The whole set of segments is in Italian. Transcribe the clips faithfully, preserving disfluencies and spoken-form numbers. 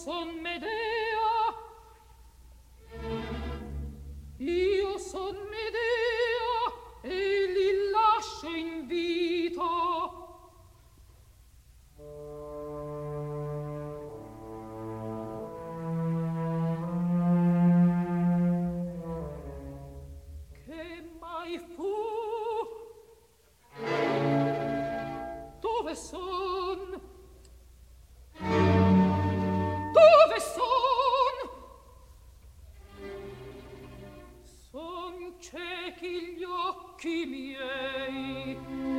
son Medea, io son Medea e li lascio in vita. Che mai fu? Dove son? Dove son? Son ciechi gli occhi miei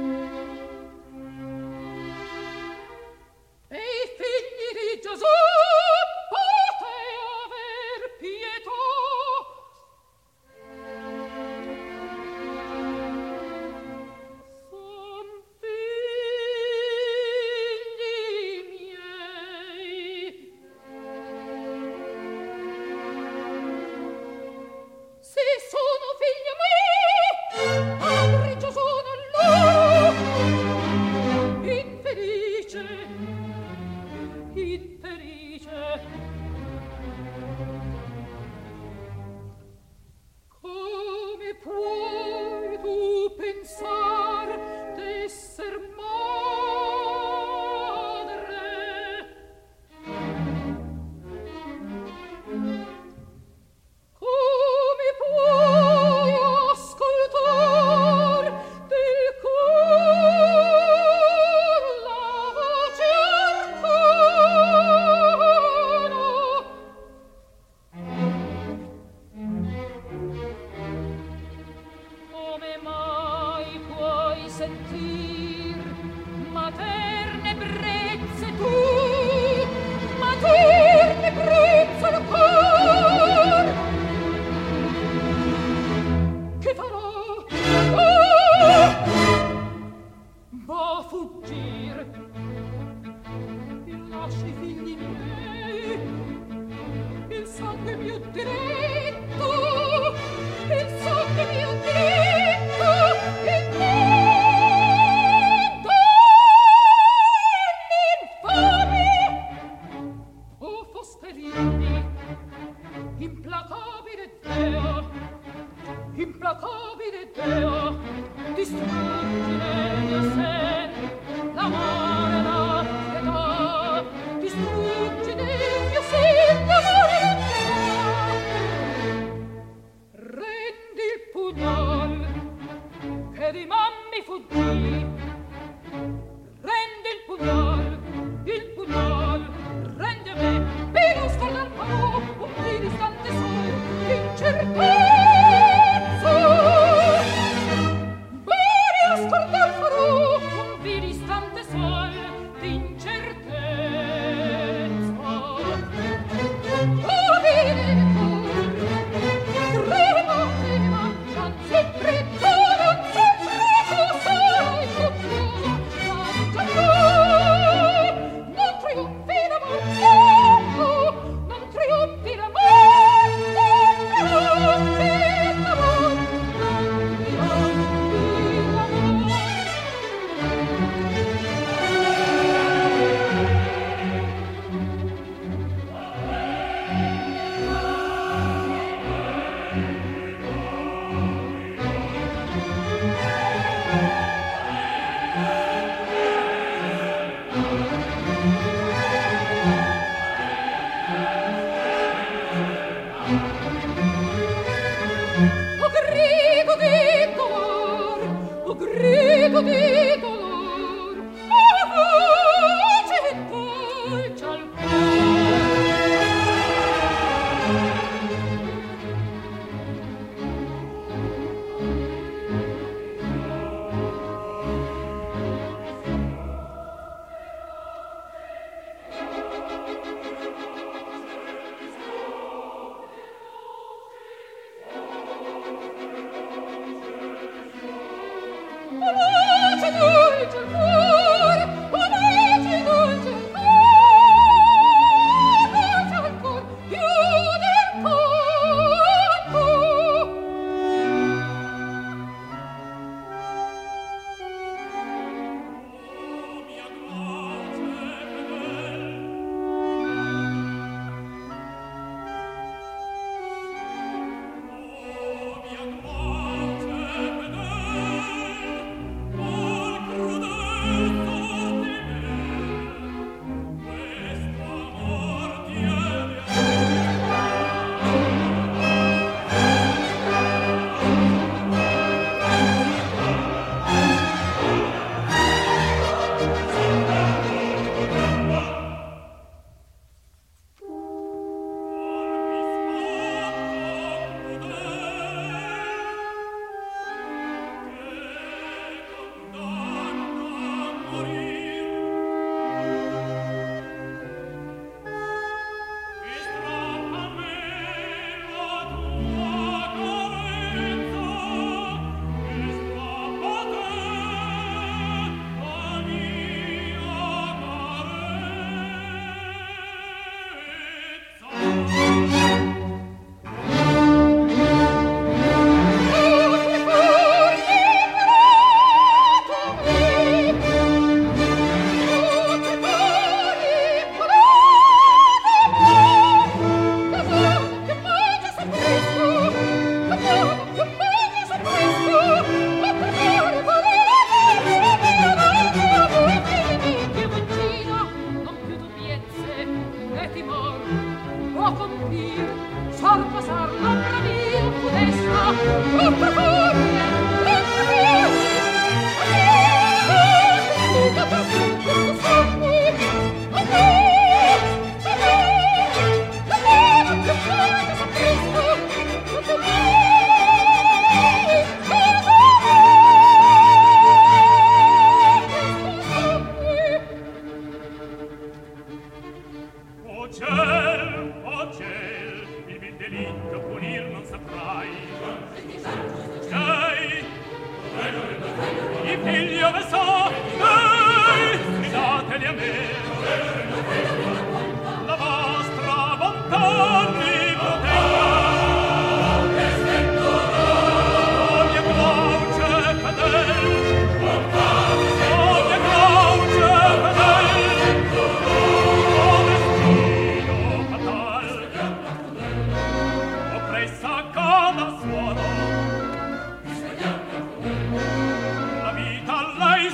e i figli di Gesù pote aver pietà. Son figli miei. Se sono figli miei, avrei già sono lui, infelice, infelice. Come puoi tu pensar d'esser madre? Come puoi ascoltar del cor la voce arcana? Come mai puoi sentir materne brezze tu, materne brezze il cor? Che farò? Ah! Va a fuggir. Io lascio i figli miei, il sangue mio diritto, il sangue mio diritto, il mondo infami. O Foscarini, implacabile Dea, implacabile Dea, distruggine mio sen, l'amore, la pietà, distruggine mio sen, l'amore, la pietà.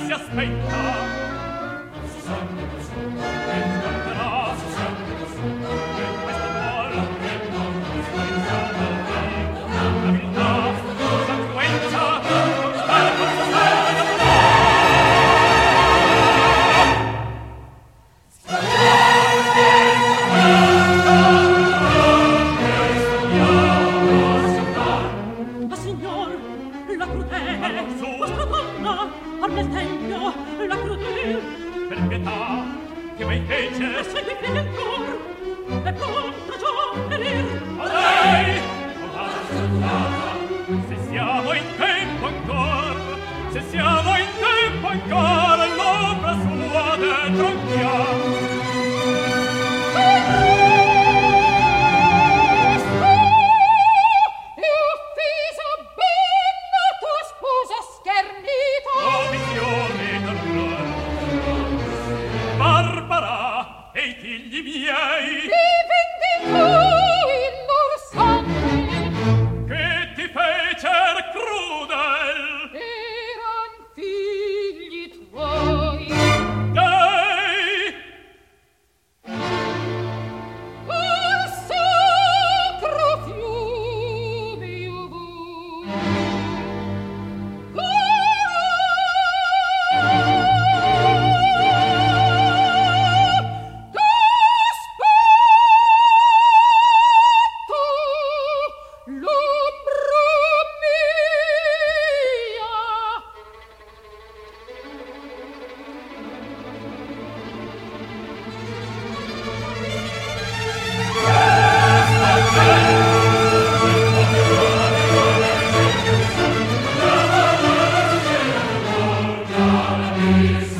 si aspetta. Si sa che nessuno che scanterà, si sa che nessuno che questo cuore che non mi spensiamo la viltà, sanguenza, con stare, con stare, con Ma signor, la crudele, vostra donna, parla il tempio, la crudele. Per pietà, che mai fece? E segui fede ancor, e pronto ciò perir. A lei, o la soldata, se siamo in tempo ancor, se siamo in tempo ancor, l'ombra sua dentro andiamo. Figli miei, difendi tu il lor sangue, che ti fecer crudel, eran figli tuoi. dei Al sacro fiume io vo. Peace.